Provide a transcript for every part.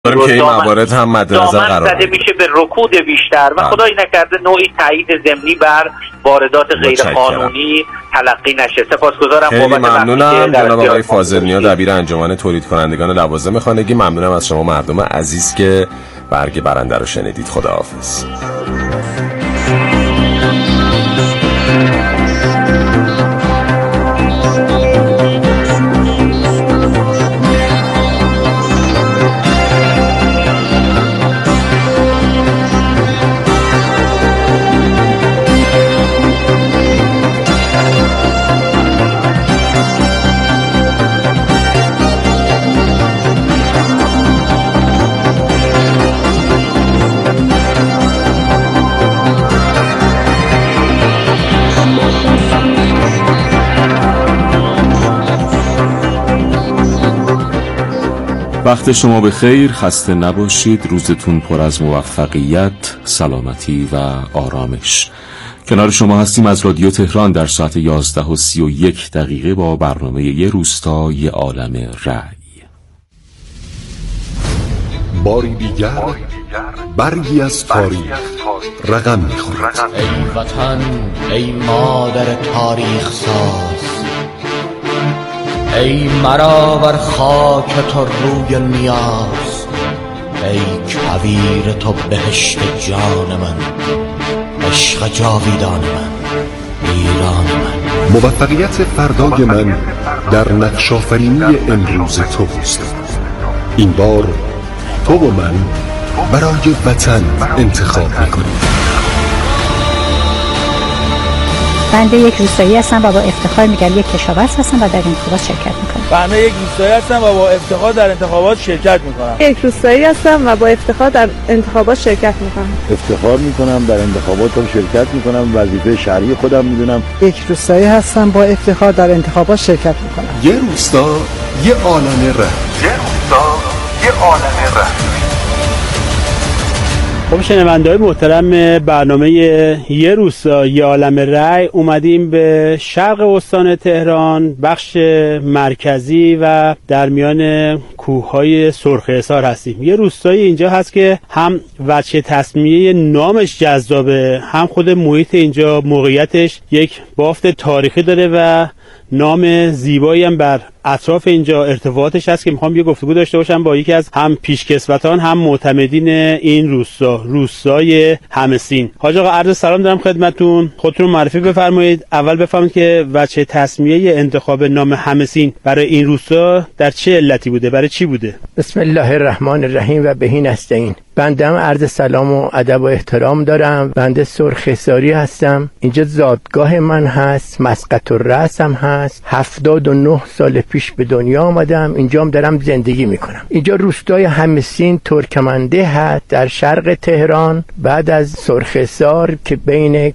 داریم که این موارد هم مد نظر قرار زده میشه به رکود بیشتر و خدای نکرده نوعی تایید ضمنی بر واردات غیر قانونی تلقی نشه. سپاسگزارم. خیلی ممنونم جناب آقای فاضل نیا، دبیر انجمن تولید کنندگان لوازم خانگی. ممنونم از شما مردم عزیز که برگ برنده رو شنیدید. خداحافظ. وقت شما به خیر، خسته نباشید، روزتون پر از موفقیت، سلامتی و آرامش. کنار شما هستیم از رادیو تهران در ساعت 11:31 با برنامه یه روستا یه عالم رأی. باری دیگر برگی از تاریخ رقم می‌خورد. ای وطن، ای مادر تاریخ ساز، ای مرا بر خاک تو روی نیاز، ای کویر تو بهشت جان من، عشق جاویدان من، ایران من. موفقیت فردای من در نقش‌آفرینی امروز توست. این بار تو و من برای وطن انتخاب می‌کنیم. بنده یک روستایی هستم و با افتخار میگم یک کشاورز هستم و در انتخابات شرکت میکنم. بنده یک روستایی هستم و با افتخار در انتخابات شرکت میکنم. یک روستایی هستم و با افتخار در انتخابات شرکت میکنم. افتخار میکنم در انتخابات شرکت میکنم، وظیفه شهری خودم میدونم. یک روستایی هستم با افتخار در انتخابات شرکت میکنم. یه روستا یه عالم رأی. یه روستا یه عالم رأی. خب شنونده‌های محترم برنامه یه روستا یه عالم رأی، اومدیم به شرق استان تهران، بخش مرکزی و در میان کوههای سرخ حصار هستیم. یه روستایی اینجا هست که هم وجه تسمیه نامش جذابه، هم خود محیط اینجا موقعیتش یک بافت تاریخی داره و نام زیبایی هم بر اطراف اینجا ارتفاعاتش هست که میخوام یه گفتگو داشته باشم با یکی از هم پیشکسوتان هم معتمدین این روستا، روستای همسین. حاج آقا عرض سلام دارم خدمتتون، خودتون رو معرفی بفرمایید. اول بفرمایید که وجه تسمیه انتخاب نام همسین برای این روستا در چه علتی بوده، برای چی بوده؟ بسم الله الرحمن الرحیم و بهی نستعین. بنده هم عرض سلام و ادب و احترام دارم. بنده سرخ حصاری هستم. اینجا زادگاه من هست، مسقط الرأس هم هست. 79 سال پیش به دنیا آمدم، اینجا هم دارم زندگی میکنم. اینجا روستای همسین ترکمنده هست در شرق تهران، بعد از سرخ حصار که بین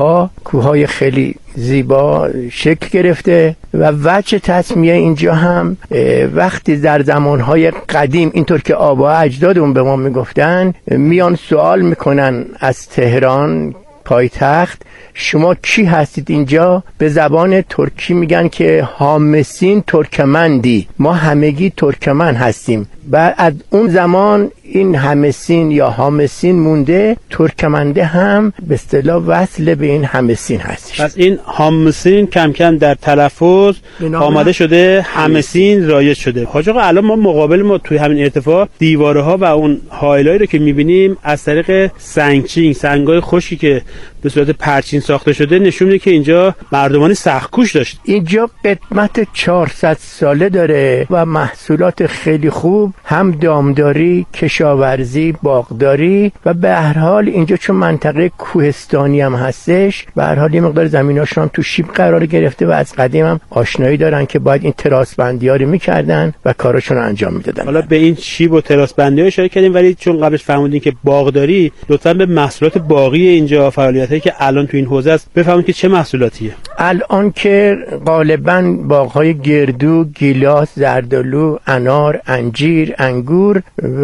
کوههای خیلی زیبا شکل گرفته. و وجه تسمیه اینجا هم وقتی در زمانهای قدیم اینطور که آبا اجدادمون به ما میگفتن، میان سوال میکنن از تهران پایتخت شما کی هستید اینجا؟ به زبان ترکی میگن که هامسین ترکمندی، ما همگی ترکمن هستیم. و از اون زمان این همسین یا هامسین مونده، ترکمنده هم به اصطلاح وصل به این همسین هستش. پس این هامسین کم کم در تلفظ آماده شده، همسین رایج شده. حاج آقا الان ما مقابل ما توی همین ارتفاع دیواره ها و اون هایلایی رو که میبینیم از طریق سنگچین، سنگای خشکی که به صورت پرچین ساخته شده، نشون میده که اینجا مردمان سخت‌کوش داشت. اینجا قدمت 400 ساله داره و محصولات خیلی خوب، هم دامداری، کشاورزی، باغداری و به هر حال اینجا چون منطقه کوهستانی هم هستش، به هر حال یه مقدار زمیناشون هم تو شیب قرار گرفته و از قدیم هم آشنایی دارن که باید این تراس بندی‌ها رو می‌کردن و کاراشون رو انجام میدادن. حالا به این شیب و تراس بندی‌ها اشاره کردیم، ولی چون قبلش فرمودین که باغداری، لطفاً به محصولات باغی اینجا، فعالیتایی که الان تو این حوزه است بفهمید که چه محصولاتیه. الان که غالباً باغ‌های گردو، گیلاس، زردالو، انار، انجیر، انگور و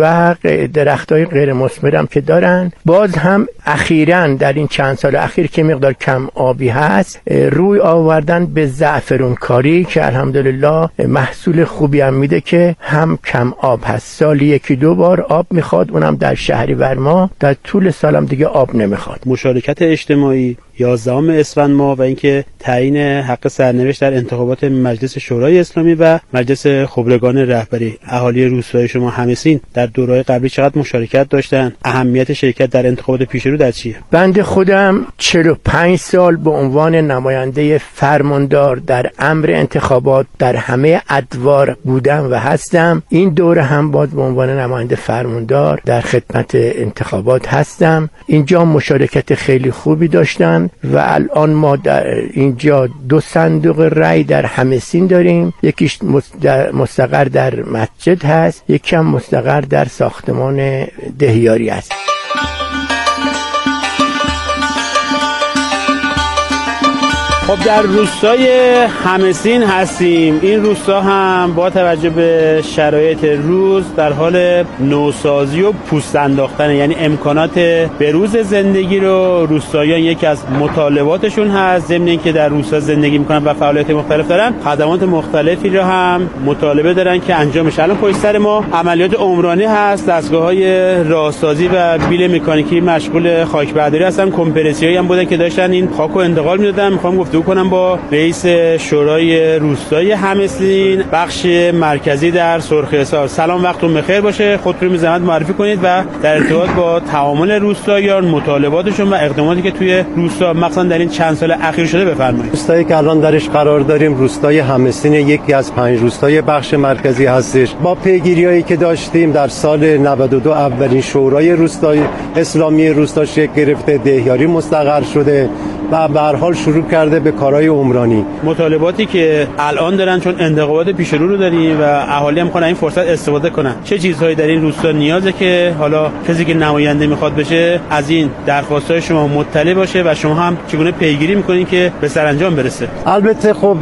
درختای غیر مثمرم که دارن، باز هم اخیراً در این چند سال اخیر که مقدار کم آبی هست روی آوردن به زعفرون کاری که الحمدلله محصول خوبی هم میده که هم کم آب هست. سالی 1-2 بار آب میخواد، اونم در شهریور ماه، در طول سالم دیگه آب نمیخواد. مشارکت اجتماعی 11 اسفند ماه و اینکه تعیین حق سرنوشت در انتخابات مجلس شورای اسلامی و مجلس خبرگان رهبری، اهالی روستای شما همسین در دوره‌های قبلی چقدر مشارکت داشتن؟ اهمیت شرکت در انتخابات پیشرو در چیه؟ بنده خودم 45 سال به عنوان نماینده فرماندار در امر انتخابات در همه ادوار بودم و هستم. این دوره هم باز به عنوان نماینده فرماندار در خدمت انتخابات هستم. اینجا مشارکت خیلی خوبی داشتن و الان ما در اینجا 2 صندوق رای در همسین داریم، یکیش مستقر در مسجد هست، یکی هم مستقر در ساختمان دهیاری است. خب در روستای همسین هستیم. این روستا هم با توجه به شرایط روز در حال نوسازی و پوست انداختن، یعنی امکانات بروز زندگی رو روستاییان یکی از مطالباتشون هست. ضمن اینکه در روستا زندگی میکنن و فعالیت مختلف دارن، خدمات مختلفی رو هم مطالبه دارن که انجام بشه. الان پشت سر ما عملیات عمرانی هست، دستگاه‌های راهسازی و بیل مکانیکی مشغول خاک برداری هستن. کمپرسی‌هایی هم بودن که داشتن این خاکو انتقال میدادن. میخوام گفتگو کنم با رئیس شورای روستایی همسین بخش مرکزی در سرخ-حصار. سلام، وقتتون بخیر باشه. خودتون رو زحمت معرفی کنید و در ارتباط با تعامل روستاییان، مطالباتشون و اقداماتی که توی روستا مثلا در این چند سال اخیر شده بفرمایید. روستایی که الان درش قرار داریم روستای همسین یکی از 5 روستای بخش مرکزی هستش. با پیگیریایی که داشتیم در سال 92 اولین شورای روستای اسلامی روستا شکل گرفته، دهیاری مستقر شده و به هر حال شروع کرده به کارهای عمرانی. مطالباتی که الان دارن، چون انتخابات پیش رو داریم و اهالی هم می‌خوان این فرصت استفاده کنن، چه چیزهایی در این روستا نیازه که حالا کسی که نماینده میخواد بشه از این درخواست‌های شما مطلع باشه و شما هم چگونه پیگیری میکنین که به سرانجام برسه؟ البته خب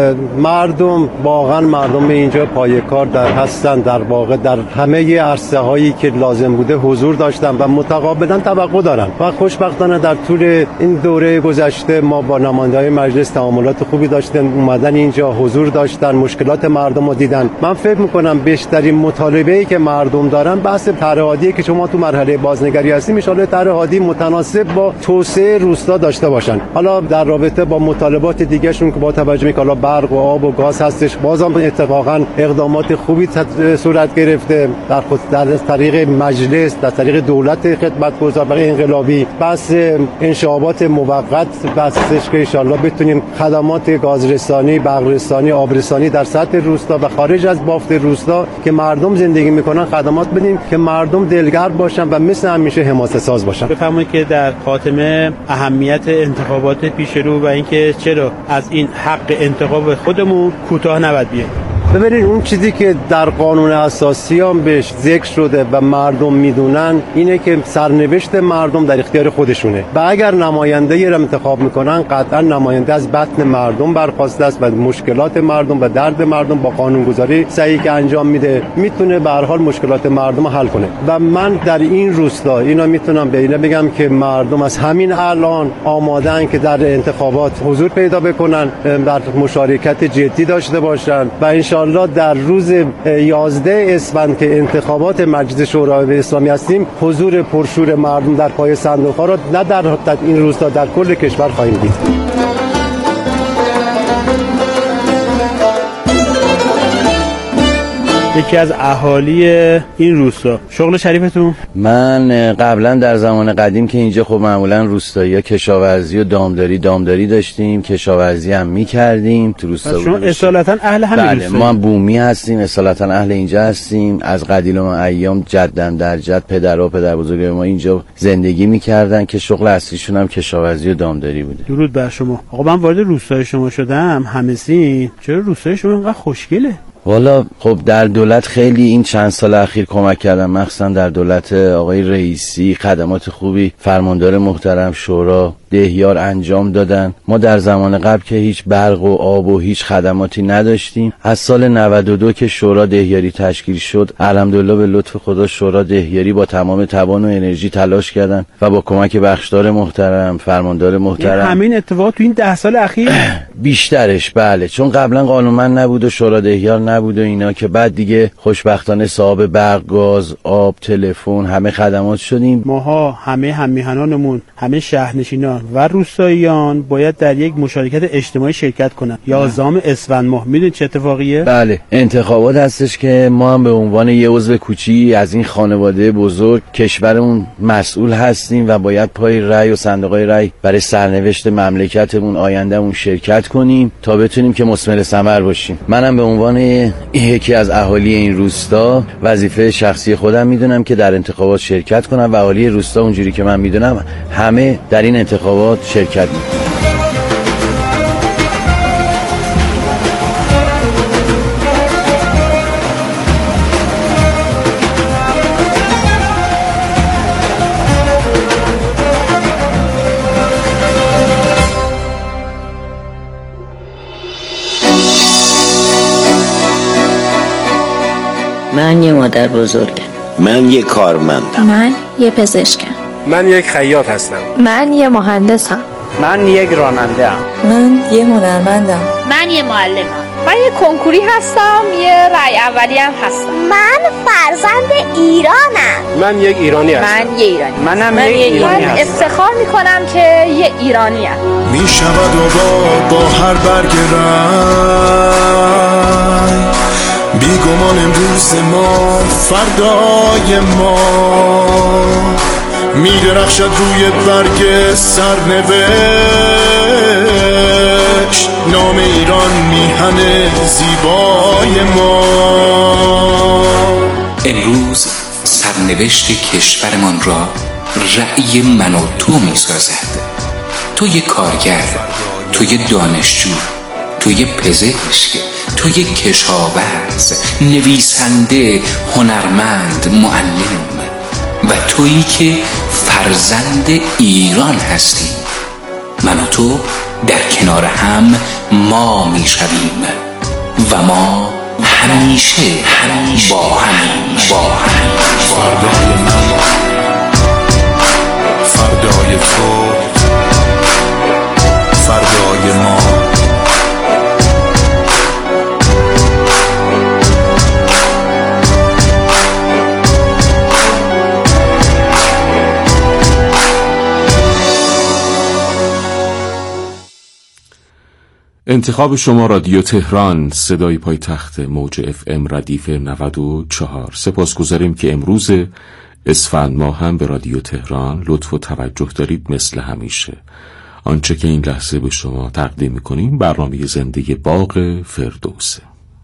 مردم واقعا مردم به اینجا پایه‌کار هستن، در واقع در همه عرصه‌هایی که لازم بوده حضور داشتن و متقابلا توقع دارن و خوشبختانه در طول این دوره گذشته ما با نماینده‌های مجلس تعاملات خوبی داشتن، اومدن اینجا حضور داشتن، مشکلات مردم رو دیدن. من فکر می‌کنم بیشترین مطالبه‌ای که مردم دارن بحث طرح‌هادی که شما تو مرحله بازنگری هستیم، ان شاءالله طرح‌هادی متناسب با توسعه روستا داشته باشن. حالا در رابطه با مطالبات دیگه‌شون که با توجه به حالا برق و آب و گاز هستش، بازم اتفاقا اقدامات خوبی صورت گرفته در طریق مجلس، در طریق دولت خدمتگزار و انقلابی. بحث انشابات موقت بحثش که ان شاءالله بتونیم خدمات گازرسانی، برقرسانی، آبرسانی در سطح روستا و خارج از بافت روستا که مردم زندگی میکنن خدمات بدیم که مردم دلگرم باشن و مثل همیشه حماسه ساز باشن. بفرمایید که در خاتمه اهمیت انتخابات پیش رو و اینکه چرا از این حق انتخاب خودمون کوتاه نباید بیایم. ببینید اون چیزی که در قانون اساسی هم بهش ذکر شده و مردم میدونن اینه که سرنوشت مردم در اختیار خودشونه و اگر نماینده‌ای را انتخاب میکنن قطعا نماینده از بطن مردم برخواسته است و مشکلات مردم و درد مردم با قانونگذاری سعی که انجام میده میتونه به هر حال مشکلات مردم حل کنه. و من در این روستا اینا میتونم به اینا بگم که مردم از همین الان آماده‌اند که در انتخابات حضور پیدا بکنن، در مشارکت جدی داشته باشن و ان الله در روز 11 اسفند که انتخابات مجلس شورای اسلامی هستیم حضور پرشور مردم در پای صندوق‌ها را نه در این روستا در کل کشور خواهیم دید. یکی از اهالی این روستا، شغل شریفتون؟ من قبلا در زمان قدیم که اینجا خب معمولا روستایی‌ها کشاورزی و دامداری داشتیم، کشاورزی هم می‌کردیم تو روستا. شما اصالتا اهل همین بله، ما بومی هستیم، اصالتا اهل اینجا هستیم. از قدیم ایام جدن در جد پدر و پدر بزرگ ما اینجا زندگی می‌کردن که شغل اصلیشون هم کشاورزی و دامداری بوده. درود بر شما. آقا من وارد روستای شما شدم همسین. چرا روستای شما اینقدر خوشگله؟ والا خب در دولت خیلی این چند سال اخیر کمک کردم، مخصوصا در دولت آقای رئیسی خدمات خوبی فرماندار محترم شورا دهیار انجام دادن. ما در زمان قبل که هیچ برق و آب و هیچ خدماتی نداشتیم، از سال 92 که شورا دهیاری تشکیل شد الحمدلله به لطف خدا شورا دهیاری با تمام توان و انرژی تلاش کردن و با کمک بخشدار محترم فرماندار محترم همین اتفاق تو این 10 سال اخیر بیشترش بله، چون قبلا قانونمند نبود و شورا دهیار نبود و اینا، که بعد دیگه خوشبختانه صاحب برق، گاز، آب، تلفن همه خدمات شدیم. ماها همه هممیهنانمون، همه شهرنشینان و روستاییان باید در یک مشارکت اجتماعی شرکت کنن. 11 اسفند ماه میدونی چه اتفاقیه؟ بله، انتخابات هستش که ما هم به عنوان یه عضو کوچی از این خانواده بزرگ کشورمون مسئول هستیم و باید پای رأی و صندوق‌های رأی برای سرنوشت مملکتمون آیندهمون شرکت کنیم تا بتونیم که مثمر ثمر باشیم. منم به عنوان یکی از اهالی این روستا وظیفه شخصی خودم میدونم که در انتخابات شرکت کنم و اهالی روستا اونجوری که من میدونم همه در این انتخابات شرکت میکنن. من یه مادر بزرگم. من یه کارمندم. من یه پزشکم. من یک خیاط هستم. من یه مهندسم. من یک راننده ام. من یه هنرمندم. من یه معلمم. من یه کنکوری هستم، یه رای اولی هم هستم. من فرزند ایرانم. من یک ایرانی هستم. من یه ایرانی. منم یک ایرانی هستم. من افتخار میکنم که یه ایرانی ام. میشود با هر برگ رنگ بیگمان امروز ما فردای ما میدرخشد روی برگ سرنوشت نام ایران میهن زیبای ما. امروز سرنوشت کشورمان را رأی من و تو میسازد. تو یه کارگر، تو یه دانشجو، تو یه پزشک، تو یه کشاورز، نویسنده، هنرمند، معلم و تویی که فرزند ایران هستی. من و تو در کنار هم ما میشویم و ما همیشه با همیم. فردای من، فردای تو، فردای ما. انتخاب شما رادیو تهران، صدای پایتخت موج FM ردیف 94. سپاسگزاریم که امروز اسفند ماه هم به رادیو تهران لطف و توجه دارید. مثل همیشه آنچه که این لحظه به شما تقدیم می‌کنیم برنامه زنده باغ فردوسه.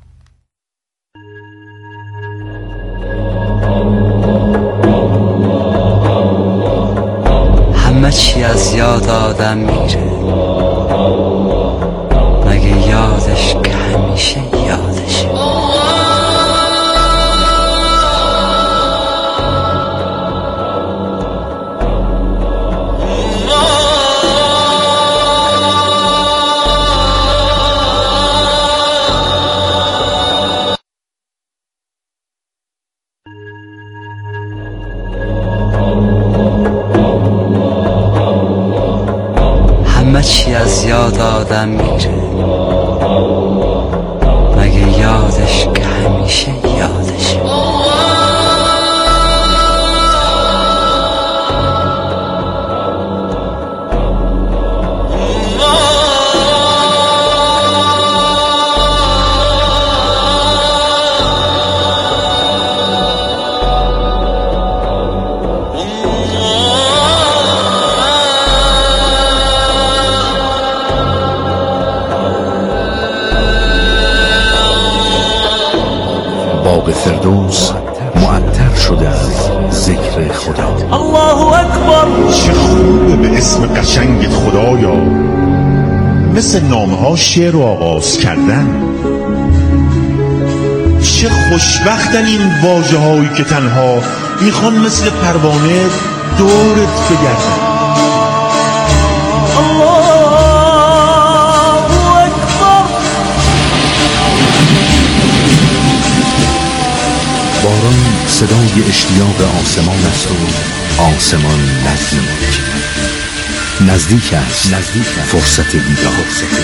همه چی از یاد آدم میره، مگه یادش که همیشه یادشه. همه چی از یاد آدم میره، مگه یادش که همیشه یادشه. باغ فردوس معطر شده از ذکر خدا. الله اکبر. چه خوبه به اسم قشنگت خدایا، مثل نامه ها شعر رو آغاز کردن. چه خوشبختن این واژه هایی که تنها میخوان مثل پروانه دورت بگردن. باران صدای اشتیاق آسمان است و آسمان نزدیک است فرصت دیدار.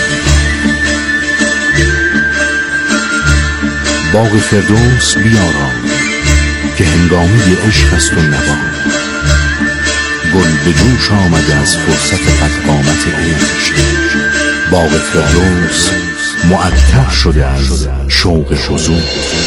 باغ فردوس بیارام که هنگامی عشق است و نوا. گل به جوش آمده از فرصت قدقامت عشق. باغ فردوس معطر شده از شوق حضور.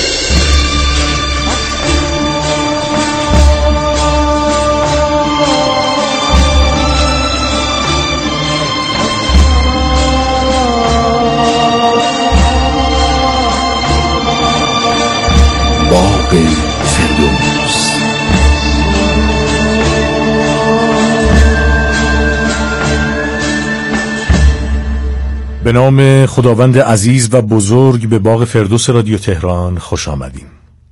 باغ فردوس. به نام خداوند عزیز و بزرگ به باغ فردوس رادیو تهران خوش آمدیم.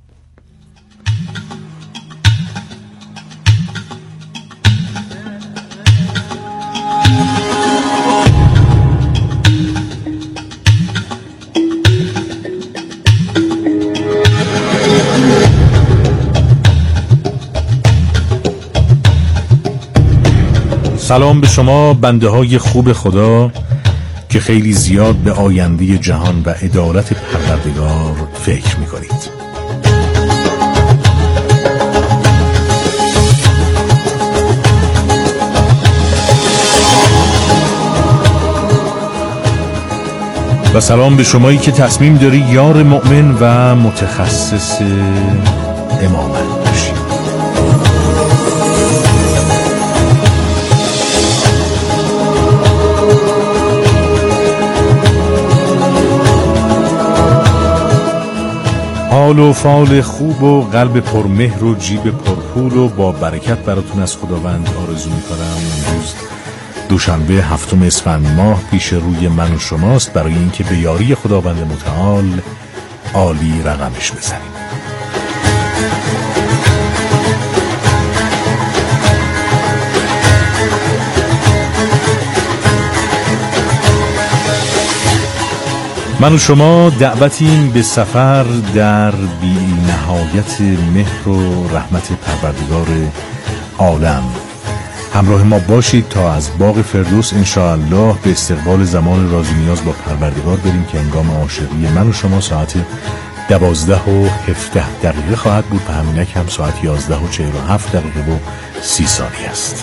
سلام به شما بنده های خوب خدا که خیلی زیاد به آینده جهان و عدالت پروردگار فکر می‌کنید. و سلام به شمایی که تصمیم داری یار مؤمن و متخصص امامت باشی. حال و فال خوب و قلب پرمهر و جیب پرپول و با برکت براتون از خداوند آرزو میکنم. امروز دوشنبه 7 اسفند ماه پیش روی من و شماست برای اینکه به یاری خداوند متعال عالی رقمش بزنیم. من و شما دعوتیم به سفر در بی نهایت مهر و رحمت پروردگار عالم. همراه ما باشید تا از باغ فردوس انشاءالله به استقبال زمان راز و نیاز با پروردگار بریم که هنگام عاشقی من و شما ساعت 12:17 خواهد بود. به همینک هم ساعت 11:47 و 30 ثانیه است.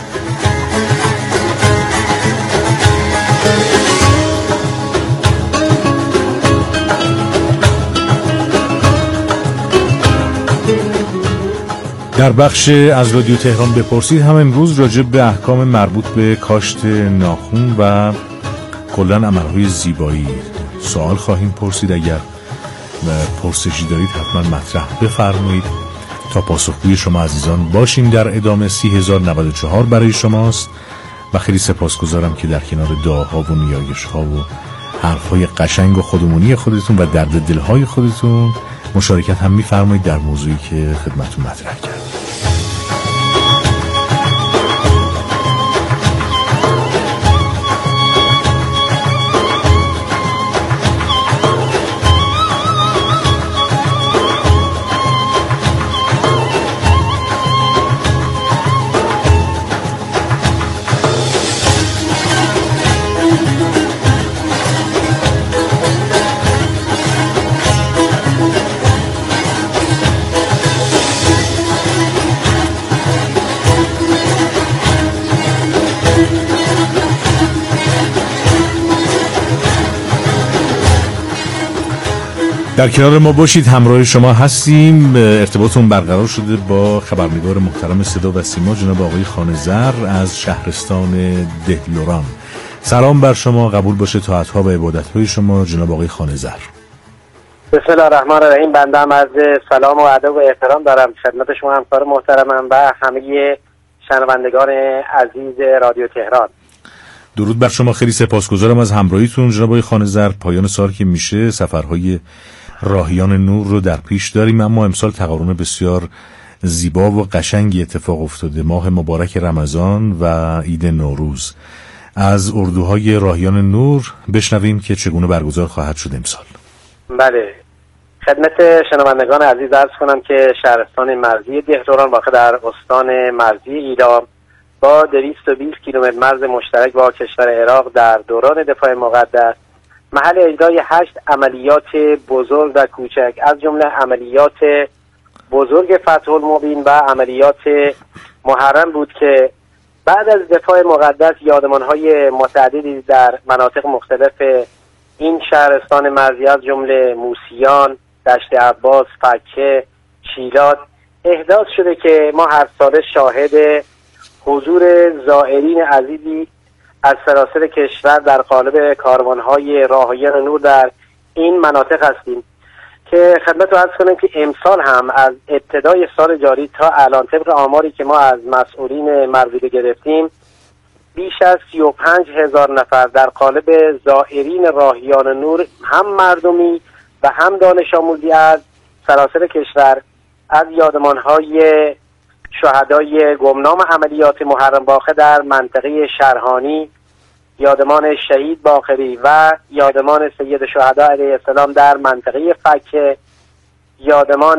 در بخش از رادیو تهران بپرسید هم امروز راجع به احکام مربوط به کاشت ناخن و کلاً عملهای زیبایی سوال خواهیم پرسید. اگر پرسشی دارید حتما مطرح بفرمایید تا پاسخگوی شما عزیزان باشیم. در ادامه 30,094 برای شماست و خیلی سپاسگزارم که در کنار دعاها و نیایش‌ها و حرفهای قشنگ و خودمونی خودتون و درد دلهای خودتون مشارکت هم می‌فرمایید در موضوعی که خدمتتون مطرح کردم. در کنار ما باشید، همراه شما هستیم. ارتباطمون برقرار شده با خبرنگار محترم صدا و سیما جناب آقای خانه‌زر از شهرستان دهلوران. سلام بر شما، قبول باشه طاعت‌ها و عبادت‌های شما جناب آقای خانه‌زر. بسم الله الرحمن الرحیم. بنده هم از سلام و ادب و احترام دارم خدمت شما همکار محترمم و همه شنوندگان عزیز رادیو تهران. درود بر شما، خیلی سپاسگزارم از همراهیتون جناب آقای خانه‌زر. پایان سال که میشه سفرهای راهیان نور رو در پیش داریم، اما امسال تقارن بسیار زیبا و قشنگی اتفاق افتاده. ماه مبارک رمضان و عید نوروز. از اردوهای راهیان نور بشنویم که چگونه برگزار خواهد شد امسال. بله، خدمت شنوندگان عزیز عرض کنم که شهرستان مرزی دهلوران واقع در استان مرزی ایلام با 220 کیلومتر مرز مشترک با کشور عراق در دوران دفاع مقدس محل اجرای 8 عملیات بزرگ و کوچک از جمله عملیات بزرگ فتح المبین و عملیات محرم بود که بعد از دفاع مقدس یادمان‌های متعددی در مناطق مختلف این شهرستان مرزی از جمله موسیان، دشت عباس، فکه، شیلات احداث شده که ما هر سال شاهد حضور زائرین عزیزی از سراسر کشور در قالب کاروان‌های راهیان نور در این مناطق هستیم که خدمت رو عرض کنیم که امسال هم از ابتدای سال جاری تا الان طبق آماری که ما از مسئولین مربوطه گرفتیم بیش از 35,000 نفر در قالب زائرین راهیان نور هم مردمی و هم دانش آموزی از سراسر کشور از یادمان‌های شهدای گمنام عملیات محرم واقع در منطقه شرهانی، یادمان شهید باقری و یادمان سید شهدا علیه السلام در منطقه فکه، یادمان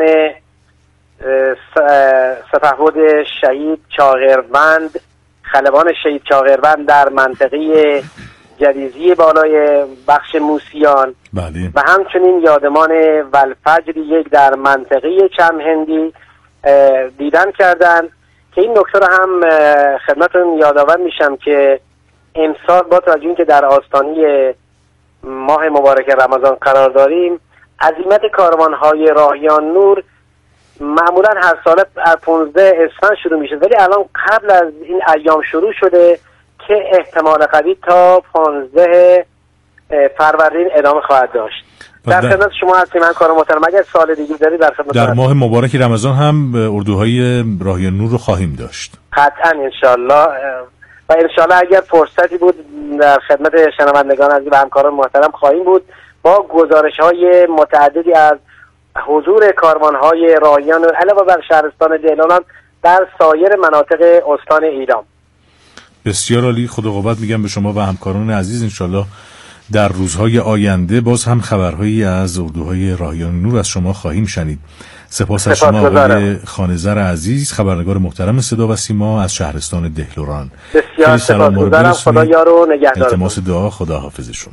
سپهبد شهید چاغروند، خلبان شهید چاغروند در منطقه جریزی بالای بخش موسیان بله. و همچنین یادمان والفجر یک در منطقه چمهندی دیدن کردن که این نکته رو هم خدمتتون یادآور میشم که امسال با توجه اینکه در آستانه ماه مبارک رمضان قرار داریم عزیمت کاروان‌های راهیان نور معمولا هر سال از 15 اسفند شروع میشه، ولی الان قبل از این ایام شروع شده که احتمال قوی تا 15 فروردین ادامه خواهد داشت. در خدمت شما هستیم همکار محترم، اگر سال دیگه داری در خدمت در ماه مبارک رمضان هم اردوهای راهیان نور رو خواهیم داشت قطعا انشالله، و انشالله اگر فرصتی بود در خدمت شنوندگان عزیز و همکاران محترم خواهیم بود با گزارش‌های متعددی از حضور کاروان‌های راهیان نور علاوه بر شهرستان دهلوران در سایر مناطق استان ایلام. بسیار عالی، خدا قوت میگم به شما و همکاران عزیز. انشالله در روزهای آینده باز هم خبرهایی از اردوهای راهیان نور از شما خواهیم شنید. سپاس از شما آقای خانه‌زر عزیز، خبرنگار محترم صدا و سیما از شهرستان دهلوران. بسیار سپاسگزارم، خدا یار و نگهدار. التماس دعا، خدا حافظ شما.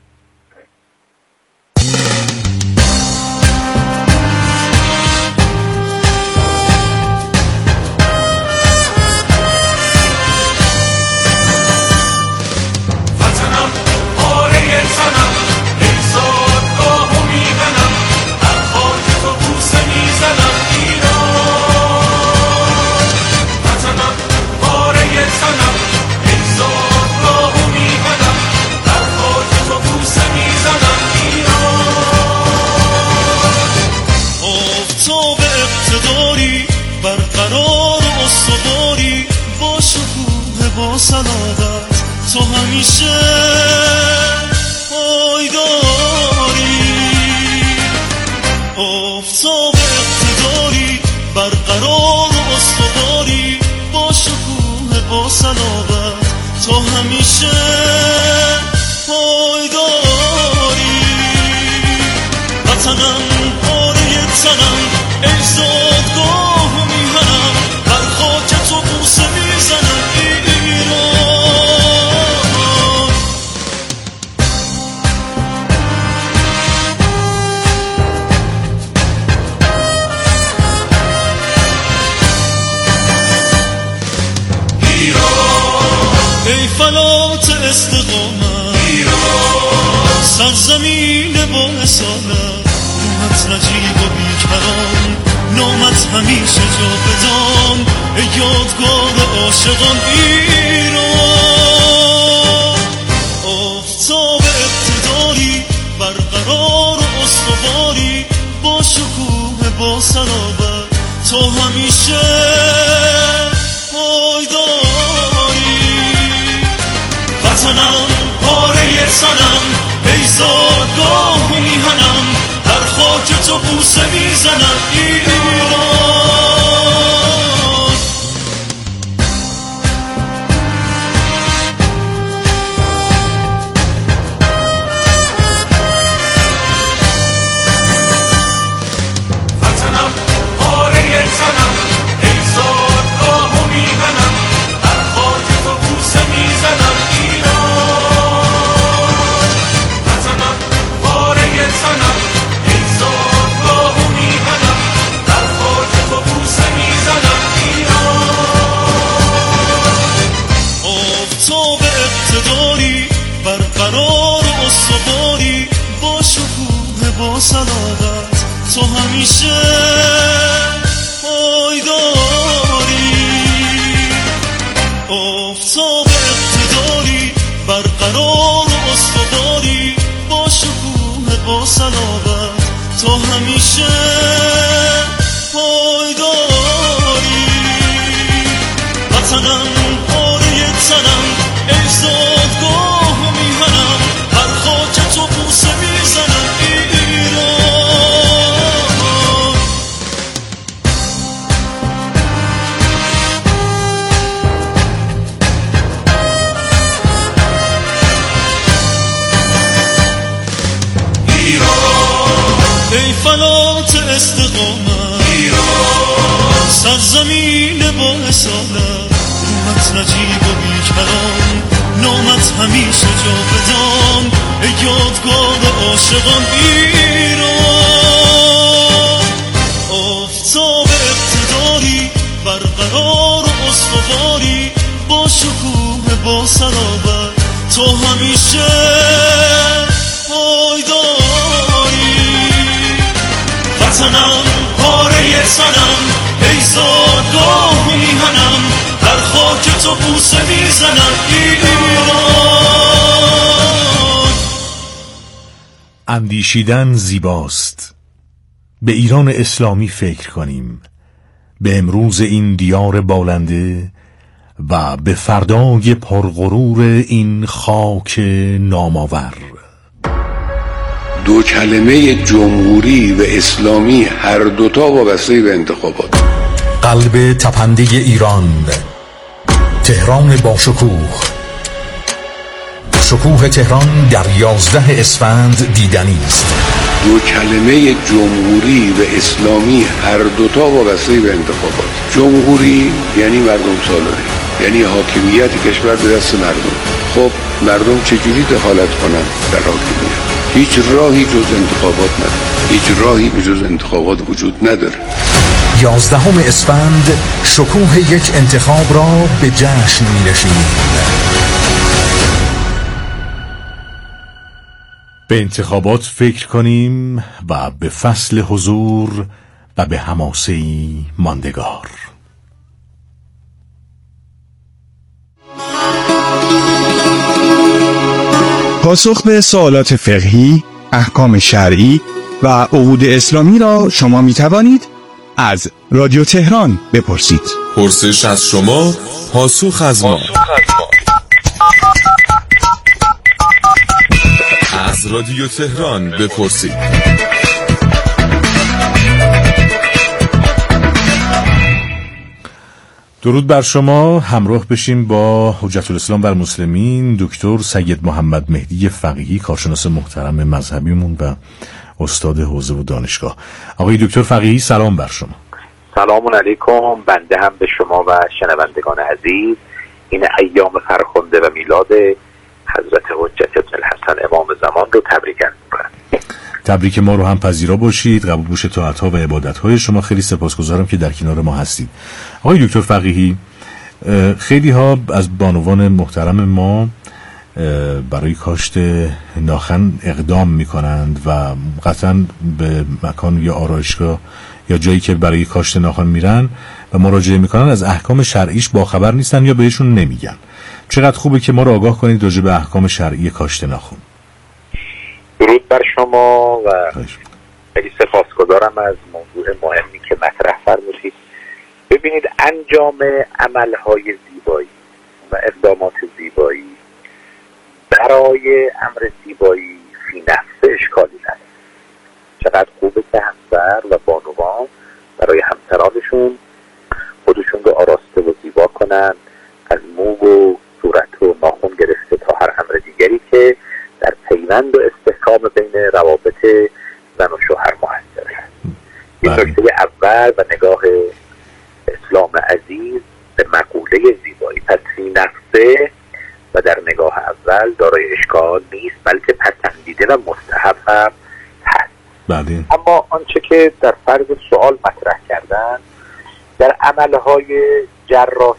تو همیشه پایداری، آفتاب اقتداری، برقرار و استواری، با شکوه با صلابت تو همیشه پایداری. وطنم پاره تنم ای زادگاه و میهنم، بر خاک تو بوسه میزنم فلات استقامت ایران، سرزمین با اصالت، روحت نجیب و بیکران، نامت همیشه جاودان، ای یادگار عاشقان ایران. آفتاب اقتداری، برقرار و استواری، با شکوه با صلابت تو همیشه پایداری. وطنم پاره تنم ای زادگاه و میهنم، در خاک میزنم ایران. وطنم پاره تنم ای زادگاهو میهنم در خاک تو بوسه میزنم ایران. وطنم پاره تنم ای زادگاهو میهنم در خاک تو بوسه میزنم ایران. آفتاب اقتداری برقرار و استواری با شکوه با صلابت تو همیشه پایداری. آفتاب اقتداری برقرار و استواری با شکوه با صلابت تو همیشه پایداری. وطنم پاره تنم ای زادگاه میهنم هر خاک تو بوسه میزنم ایران. ای فلات استقامت ایران، سرزمین با اصالت، روحت نجیب و بیکران، نامت همیشه جاودان، ای یادگار عاشقان ایران. آفتاب اقتداری برقرار و استواری با شکوه با صلابت تو همیشه پایداری. وطنم پاره تنم ای زادگاه میهنم در خاک تو بوسه میزنم ایران. اندیشیدن زیباست. به ایران اسلامی فکر کنیم، به امروز این دیار بالنده و به فردای پرغرور این خاک نامآور. دو کلمه جمهوری و اسلامی هر دوتا وابسته به انتخابات. قلب تپنده ایران، تهران با شکوه. شکوه تهران در 11 اسفند دیدنی است. دو کلمه جمهوری و اسلامی هر دوتا وابسته به انتخابات. جمهوری یعنی مردم سالاری، یعنی حاکمیت کشور به دست مردم. خب مردم چجوری دخالت کنن در حاکمیت؟ هیچ راهی جز انتخابات نداره. هیچ راهی به جز انتخابات وجود نداره. 11 اسفند شکوه یک انتخاب را به جشن می‌نشینیم. به انتخابات فکر کنیم و به فصل حضور و به حماسه‌ای ماندگار. پاسخ به سوالات فقهی، احکام شرعی و عقود اسلامی را شما می توانید از رادیو تهران بپرسید. پرسش از شما، پاسخ از ما. از رادیو تهران بپرسید. درود بر شما. همراه بشیم با حجت الاسلام و المسلمین دکتر سید محمد مهدی فقیهی، کارشناس محترم مذهبیمون و استاد حوزه و دانشگاه. آقای دکتر فقیهی سلام بر شما. سلام علیکم. بنده هم به شما و شنوندگان عزیز این ایام فرخنده و میلاد حضرت حجت الحسن امام زمان رو تبریک می‌گویم. تبریک ما رو هم پذیرا باشید. قبول باشه طاعت‌ها و عبادت‌های شما. خیلی سپاسگزارم که در کنار ما هستید. آقای دکتر فقیهی، خیلی ها از بانوان محترم ما برای کاشت ناخن اقدام می‌کنند و قطعاً به مکان یا آرایشگاه یا جایی که برای کاشت ناخن میرن و مراجعه میکنن از احکام شرعیش باخبر نیستن یا بهشون نمیگن. چقدر خوبه که ما رو آگاه کنید راجع به احکام شرعی کاشت ناخن. درود بر شما و خیلی سپاسگزارم از موضوع مهمی که مطرح فرمودید. ببینید، انجام عملهای زیبایی و اقدامات زیبایی برای امر زیبایی فی نفسه اشکالی نداره. چقدر خوبه که دختر و بانوان برای همسرانشون خودشون رو آراسته و زیبا کنن، از مو و صورت و ناخن گرفته تا هر امر دیگری که در پیوند و استحکام بین روابط زن و شوهر موثر هست. این نکته اول و نگاه اسلام عزیز به مقوله زیبایی. پس فی نفسه و در نگاه اول دارای اشکال نیست، بلکه پسندیده و مستحب هم هست. اما آنچه که در فرض سوال مطرح کردن، در عملهای جراحی